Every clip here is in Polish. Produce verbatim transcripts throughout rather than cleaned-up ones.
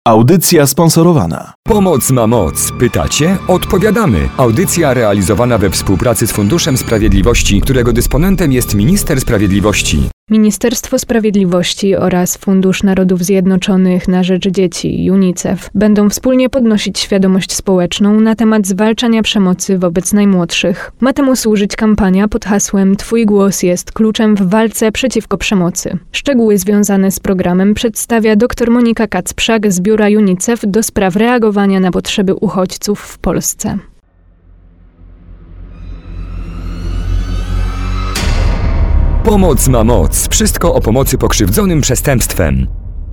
Audycja sponsorowana. Pomoc ma moc. Pytacie? Odpowiadamy. Audycja realizowana we współpracy z Funduszem Sprawiedliwości, którego dysponentem jest Minister Sprawiedliwości. Ministerstwo Sprawiedliwości oraz Fundusz Narodów Zjednoczonych na Rzecz Dzieci, UNICEF, będą wspólnie podnosić świadomość społeczną na temat zwalczania przemocy wobec najmłodszych. Ma temu służyć kampania pod hasłem Twój głos jest kluczem w walce przeciwko przemocy. Szczegóły związane z programem przedstawia dr Monika Kacprzak z biura UNICEF do spraw reagowania na potrzeby uchodźców w Polsce. Pomoc ma moc. Wszystko o pomocy pokrzywdzonym przestępstwem.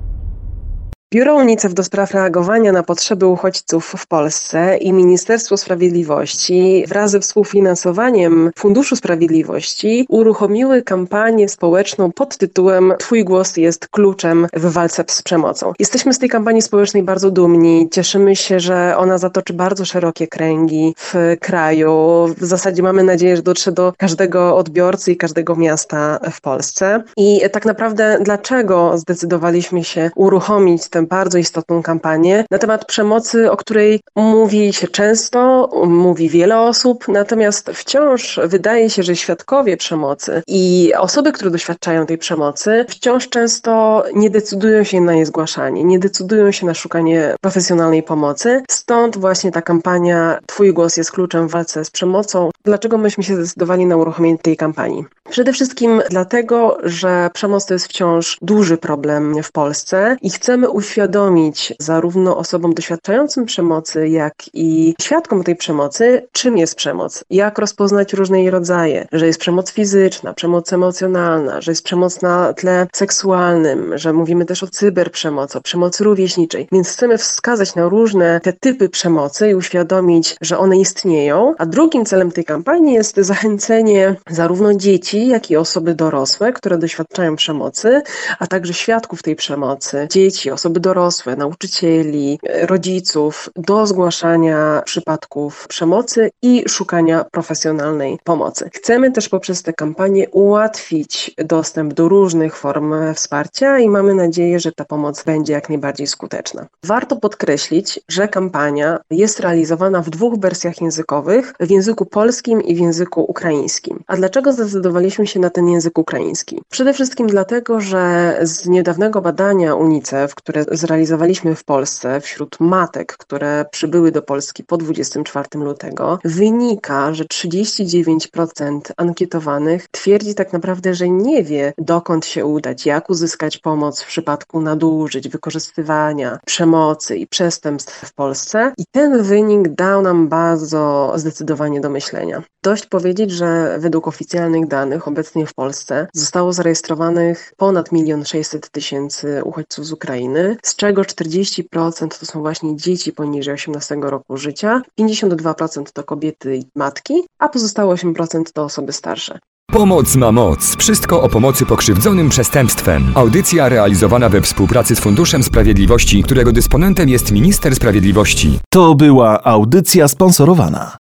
Biuro UNICEF do spraw reagowania na potrzeby uchodźców w Polsce i Ministerstwo Sprawiedliwości wraz ze współfinansowaniem Funduszu Sprawiedliwości uruchomiły kampanię społeczną pod tytułem Twój głos jest kluczem w walce z przemocą. Jesteśmy z tej kampanii społecznej bardzo dumni. Cieszymy się, że ona zatoczy bardzo szerokie kręgi w kraju. W zasadzie mamy nadzieję, że dotrze do każdego odbiorcy i każdego miasta w Polsce. I tak naprawdę dlaczego zdecydowaliśmy się uruchomić tę bardzo istotną kampanię na temat przemocy, o której mówi się często, mówi wiele osób, natomiast wciąż wydaje się, że świadkowie przemocy i osoby, które doświadczają tej przemocy, wciąż często nie decydują się na jej zgłaszanie, nie decydują się na szukanie profesjonalnej pomocy. Stąd właśnie ta kampania Twój głos jest kluczem w walce z przemocą. Dlaczego myśmy się zdecydowali na uruchomienie tej kampanii? Przede wszystkim dlatego, że przemoc to jest wciąż duży problem w Polsce i chcemy uświadomić zarówno osobom doświadczającym przemocy, jak i świadkom tej przemocy, czym jest przemoc, jak rozpoznać różne jej rodzaje, że jest przemoc fizyczna, przemoc emocjonalna, że jest przemoc na tle seksualnym, że mówimy też o cyberprzemocy, o przemocy rówieśniczej. Więc chcemy wskazać na różne te typy przemocy i uświadomić, że one istnieją. A drugim celem tej kampanii jest zachęcenie zarówno dzieci, jak i osoby dorosłe, które doświadczają przemocy, a także świadków tej przemocy, dzieci, osoby dorosłe, nauczycieli, rodziców do zgłaszania przypadków przemocy i szukania profesjonalnej pomocy. Chcemy też poprzez tę kampanię ułatwić dostęp do różnych form wsparcia i mamy nadzieję, że ta pomoc będzie jak najbardziej skuteczna. Warto podkreślić, że kampania jest realizowana w dwóch wersjach językowych, w języku polskim i w języku ukraińskim. A dlaczego zdecydowaliśmy się na ten język ukraiński? Przede wszystkim dlatego, że z niedawnego badania UNICEF, które zrealizowaliśmy w Polsce wśród matek, które przybyły do Polski po dwudziestego czwartego lutego, wynika, że trzydzieści dziewięć procent ankietowanych twierdzi tak naprawdę, że nie wie, dokąd się udać, jak uzyskać pomoc w przypadku nadużyć, wykorzystywania, przemocy i przestępstw w Polsce. I ten wynik dał nam bardzo zdecydowanie do myślenia. Dość powiedzieć, że według oficjalnych danych obecnie w Polsce zostało zarejestrowanych ponad milion sześćset tysięcy uchodźców z Ukrainy, z czego czterdzieści procent to są właśnie dzieci poniżej osiemnastego roku życia, pięćdziesiąt dwa procent to kobiety i matki, a pozostałe osiem procent to osoby starsze. Pomoc ma moc. Wszystko o pomocy pokrzywdzonym przestępstwem. Audycja realizowana we współpracy z Funduszem Sprawiedliwości, którego dysponentem jest Minister Sprawiedliwości. To była audycja sponsorowana.